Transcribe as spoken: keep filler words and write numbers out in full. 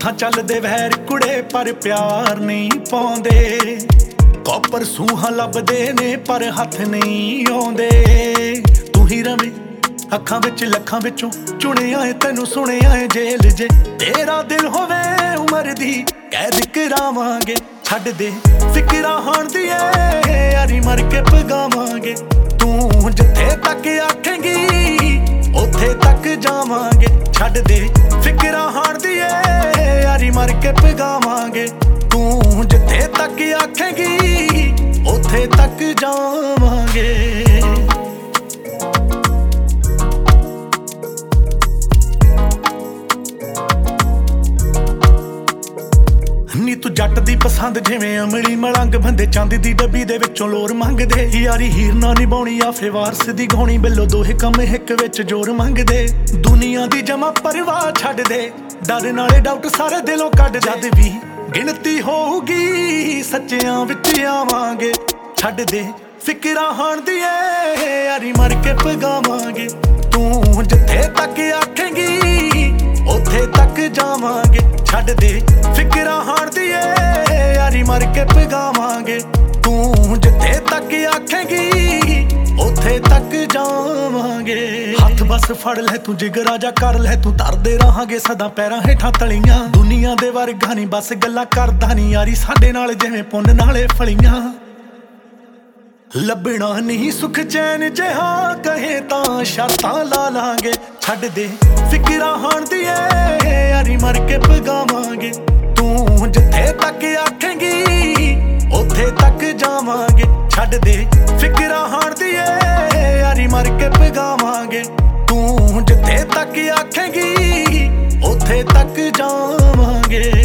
ਹੱਥਾਂ ਚੱਲਦੇ ਵੈਰ ਕੁੜੇ ਪਰ ਪਿਆਰ ਨਹੀਂ ਪਾਉਂਦੇ। ਕਾਪਰ ਸੂਹਾਂ ਲੱਭਦੇ ਨੇ ਪਰ ਹੱਥ ਨਹੀਂ ਆਉਂਦੇ। ਤੂੰ ਹੀ ਰਵੇਂ ਅੱਖਾਂ ਵਿੱਚ ਲੱਖਾਂ ਵਿੱਚੋਂ ਚੁਣਿਆ ਏ, ਤੈਨੂੰ ਸੁਣਿਆ ਏ ਜੇਲ੍ਹ ਜੇ ਤੇਰਾ ਦਿਲ ਹੋਵੇ ਉਮਰ ਦੀ ਕੈਦ ਕਰਾਵਾਂਗੇ। ਛੱਡ ਦੇ ਫਿਕਰਾਂ ਹਾਣ ਦੀ ਏ ਯਾਰੀ ਮਰ ਕੇ ਪਗਾਵਾਂਗੇ। ਤੂੰ ਜਿੱਥੇ ਤੱਕ ਆਖੇਂਗੀ ਉੱਥੇ ਤੱਕ ਜਾਵਾਂਗੇ। ਛੱਡ ਦੇ ਫਿਕਰਾਂ ਹਾਣ ਦੀ ਏ ਯਾਰੀ ਮਰ ਕੇ ਪਗਾਵਾਂਗੇ। ਤੂੰ ਜਿੱਥੇ ਤੱਕ ਆਖੇਂਗੀ ਉੱਥੇ ਤੱਕ ਜਾਵਾਂਗੇ। ਨੀ ਤੂੰ ਜੱਟ ਦੀ ਪਸੰਦ ਜਿਵੇਂ ਅਮਲੀ ਮਲੰਗ ਬੰਦੇ ਚਾਂਦੀ ਦੀ ਡੱਬੀ ਦੇ ਵਿੱਚੋਂ ਲੋਰ ਮੰਗਦੇ। ਯਾਰੀ ਹੀਰ ਨਾ ਨਿਭਾਉਣੀ ਆਫੇ ਵਾਰਸ ਦੀ ਗਾਉਣੀ ਬਿੱਲੋ ਦੋਹੇ ਕੰਮ ਇੱਕ ਵਿੱਚ ਜੋਰ ਮੰਗਦੇ। ਦੁਨੀਆ ਦੀ ਜਮਾ ਪਰਵਾਹ ਛੱਡ ਦੇ ਡਰ ਨਾਲੇ ਡਾਊਟ ਸਾਰੇ ਦਿਲੋਂ ਕੱਢ। ਜਦ ਵੀ ਗਿਣਤੀ ਹੋਊਗੀ ਸੱਚਿਆਂ ਵਿੱਚ ਆਵਾਂਗੇ। ਛੱਡ ਦੇ ਫਿਕਰਾਂ ਹਾਣ ਦੀ ਏ ਯਾਰੀ ਮਰ ਕੇ ਪਗਾਵਾਂਗੇ। ਤੂੰ ਜਿੱਥੇ ਤੱਕ ਆਖੇਂਗੀ ਉੱਥੇ ਤੱਕ ਜਾਵਾਂਗੇ। ਛੱਡ ਦੇ ਫਿਕਰਾਂ ਹਾਣ ਦੀ ਏ ਯਾਰੀ ਮਰ ਕੇ ਪਗਾਵਾਂਗੇ। ਤੂੰ ਜਿੱਥੇ ਤੱਕ ਆਖੇਂਗੀ ਉੱਥੇ ਤੱਕ ਜਾਵਾਂਗੇ। ਹੱਥ ਬਸ ਫੜ ਲੈ ਤੂੰ ਜਿਗਰਾ ਜਾ ਕਰ ਲੈ ਤੂੰ, ਤਰਦੇ ਰਹਾਂਗੇ ਸਦਾ ਪੈਰਾਂ ਹੇਠਾਂ ਤਲੀਆਂ। ਦੁਨੀਆ ਦੇ ਵਰਗਾ ਨਹੀਂ ਬਸ ਗੱਲਾਂ ਕਰਦਾ ਨਹੀਂ ਯਾਰੀ ਸਾਡੇ ਨਾਲ ਜਿਵੇਂ ਪੁੰਨ ਨਾਲੇ ਫਲੀਆਂ। ਲੱਭਣਾ ਨਹੀਂ ਸੁਖ ਚੈਨ ਜਿਹਾ ਕਹੇ ਤਾਂ ਸ਼ਰਤਾਂ ਲਾ ਲਾਂਗੇ। ਛੱਡ ਦੇ ਫਿਕਰਾਂ ਹਾਣ ਦੀ ਏ ਯਾਰੀ ਮਰ ਕੇ ਪਗਾਵਾਂਗੇ। ਤੂੰ ਜਿੱਥੇ ਤੱਕ ਆਖੇਂਗੀ ਉੱਥੇ ਤੱਕ ਜਾਵਾਂਗੇ। ਛੱਡ ਦੇ ਫਿਕਰਾਂ ਹਾਣ ਦੀ ਏ ਯਾਰੀ ਮਰ ਕੇ ਪਗਾਵਾਂਗੇ। ਤੂੰ ਜਿੱਥੇ ਤੱਕ ਆਖੇਂਗੀ ਉੱਥੇ ਤੱਕ ਜਾਵਾਂਗੇ।